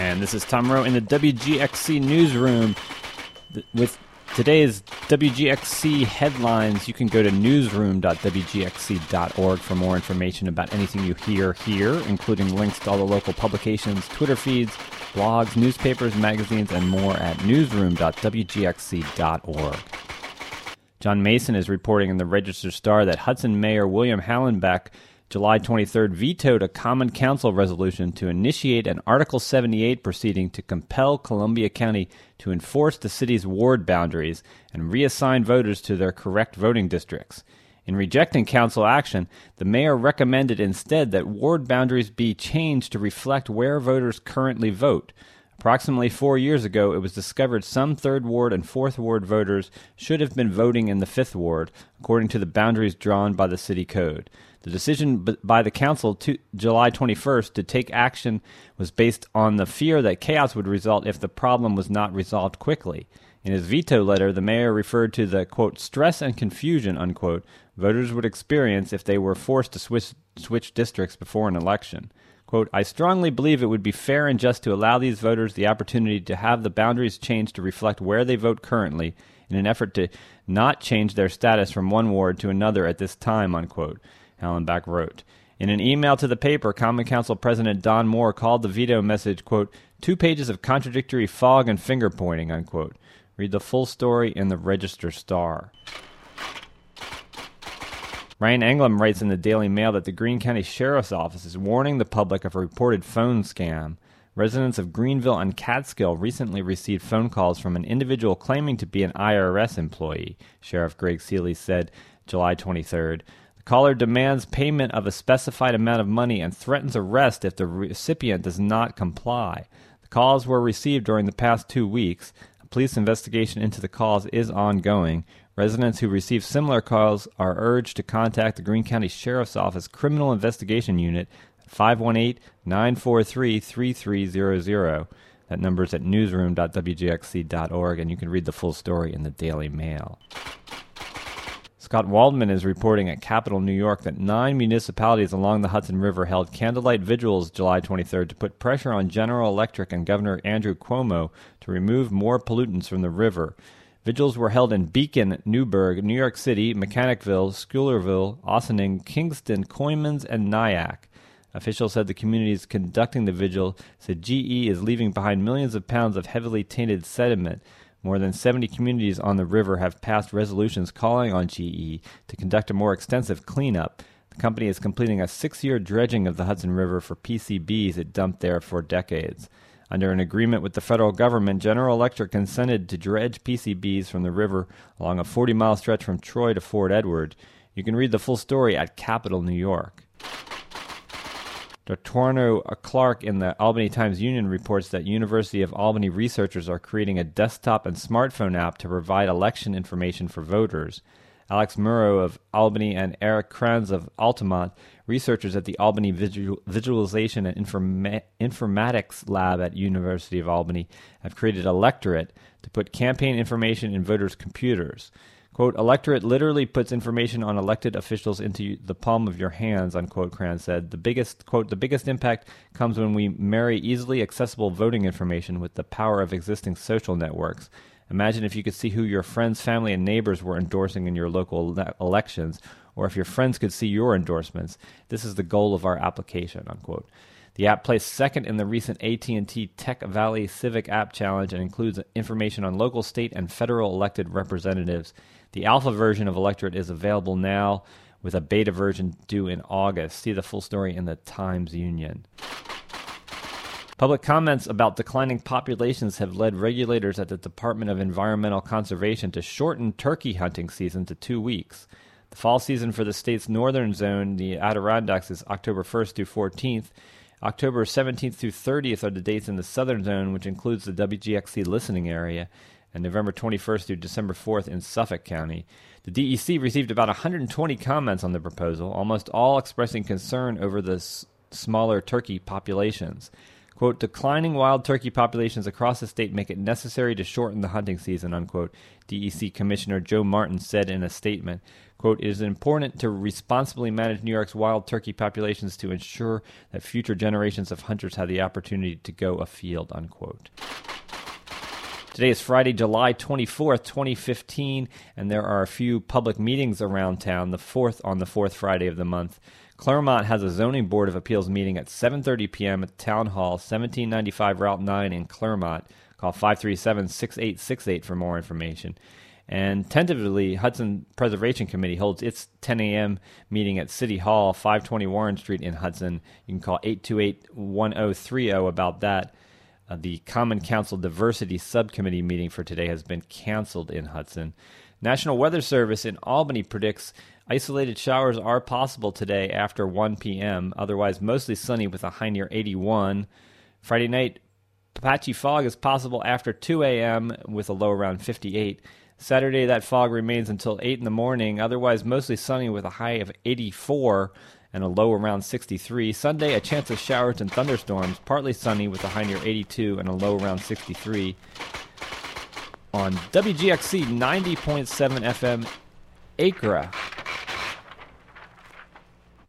And this is Tom Rowe in the WGXC newsroom. With today's WGXC headlines, you can go to newsroom.wgxc.org for more information about anything you hear here, including links to all the local publications, Twitter feeds, blogs, newspapers, magazines, and more at newsroom.wgxc.org. John Mason is reporting in the Register-Star that Hudson Mayor William Hallenbeck July 23rd vetoed a Common Council resolution to initiate an Article 78 proceeding to compel Columbia County to enforce the city's ward boundaries and reassign voters to their correct voting districts. In rejecting council action, the mayor recommended instead that ward boundaries be changed to reflect where voters currently vote. Approximately 4 years ago, it was discovered some 3rd Ward and 4th Ward voters should have been voting in the 5th Ward, according to the boundaries drawn by the city code. The decision by the council July 21st to take action was based on the fear that chaos would result if the problem was not resolved quickly. In his veto letter, the mayor referred to the, quote, stress and confusion, unquote, voters would experience if they were forced to switch districts before an election. Quote, I strongly believe it would be fair and just to allow these voters the opportunity to have the boundaries changed to reflect where they vote currently in an effort to not change their status from one ward to another at this time, unquote, Hallenbeck wrote. In an email to the paper, Common Council President Don Moore called the veto message, quote, 2 pages of contradictory fog and finger-pointing, unquote. Read the full story in the Register-Star. Ryan Englum writes in the Daily Mail that the Greene County Sheriff's Office is warning the public of a reported phone scam. Residents of Greenville and Catskill recently received phone calls from an individual claiming to be an IRS employee, Sheriff Greg Seeley said July 23rd. The caller demands payment of a specified amount of money and threatens arrest if the recipient does not comply. The calls were received during the past 2 weeks. A police investigation into the calls is ongoing. Residents who receive similar calls are urged to contact the Greene County Sheriff's Office Criminal Investigation Unit at 518-943-3300. That number is at newsroom.wgxc.org, and you can read the full story in the Daily Mail. Scott Waldman is reporting at Capital New York that 9 municipalities along the Hudson River held candlelight vigils July 23rd to put pressure on General Electric and Governor Andrew Cuomo to remove more pollutants from the river. Vigils were held in Beacon, Newburgh, New York City, Mechanicville, Schuylerville, Ossining, Kingston, Coymans, and Nyack. Officials said the communities conducting the vigil said GE is leaving behind millions of pounds of heavily tainted sediment. More than 70 communities on the river have passed resolutions calling on GE to conduct a more extensive cleanup. The company is completing a 6-year dredging of the Hudson River for PCBs it dumped there for decades. Under an agreement with the federal government, General Electric consented to dredge PCBs from the river along a 40-mile stretch from Troy to Fort Edward. You can read the full story at Capital New York. Dr. Clark in the Albany Times-Union reports that University of Albany researchers are creating a desktop and smartphone app to provide election information for voters. Alex Murrow of Albany and Eric Kranz of Altamont, researchers at the Albany Visualization and Informatics Lab at University of Albany, have created Electorate to put campaign information in voters' computers. Quote, Electorate literally puts information on elected officials into the palm of your hands, unquote, Kranz said. The biggest impact comes when we marry easily accessible voting information with the power of existing social networks. Imagine if you could see who your friends, family, and neighbors were endorsing in your local elections, or if your friends could see your endorsements. This is the goal of our application, unquote. The app placed second in the recent AT&T Tech Valley Civic App Challenge and includes information on local, state, and federal elected representatives. The alpha version of Electorate is available now, with a beta version due in August. See the full story in the Times-Union. Public comments about declining populations have led regulators at the Department of Environmental Conservation to shorten turkey hunting season to 2 weeks. The fall season for the state's northern zone, the Adirondacks, is October 1st through 14th. October 17th through 30th are the dates in the southern zone, which includes the WGXC listening area, and November 21st through December 4th in Suffolk County. The DEC received about 120 comments on the proposal, almost all expressing concern over the smaller turkey populations. Quote, declining wild turkey populations across the state make it necessary to shorten the hunting season, unquote, DEC Commissioner Joe Martin said in a statement. Quote, it is important to responsibly manage New York's wild turkey populations to ensure that future generations of hunters have the opportunity to go afield, unquote. Today is Friday, July 24th, 2015, and there are a few public meetings around town, on the fourth Friday of the month. Claremont has a zoning board of appeals meeting at 7:30 p.m. at Town Hall, 1795 Route 9 in Claremont. Call 537-6868 for more information. And tentatively, Hudson Preservation Committee holds its 10 a.m. meeting at City Hall, 520 Warren Street in Hudson. You can call 828-1030 about that. The Common Council Diversity Subcommittee meeting for today has been canceled in Hudson. National Weather Service in Albany predicts isolated showers are possible today after 1 p.m., otherwise mostly sunny with a high near 81. Friday night, patchy fog is possible after 2 a.m. with a low around 58. Saturday, that fog remains until 8 in the morning, otherwise mostly sunny with a high of 84 and a low around 63. Sunday, a chance of showers and thunderstorms, partly sunny with a high near 82 and a low around 63. On WGXC 90.7 FM, Acra.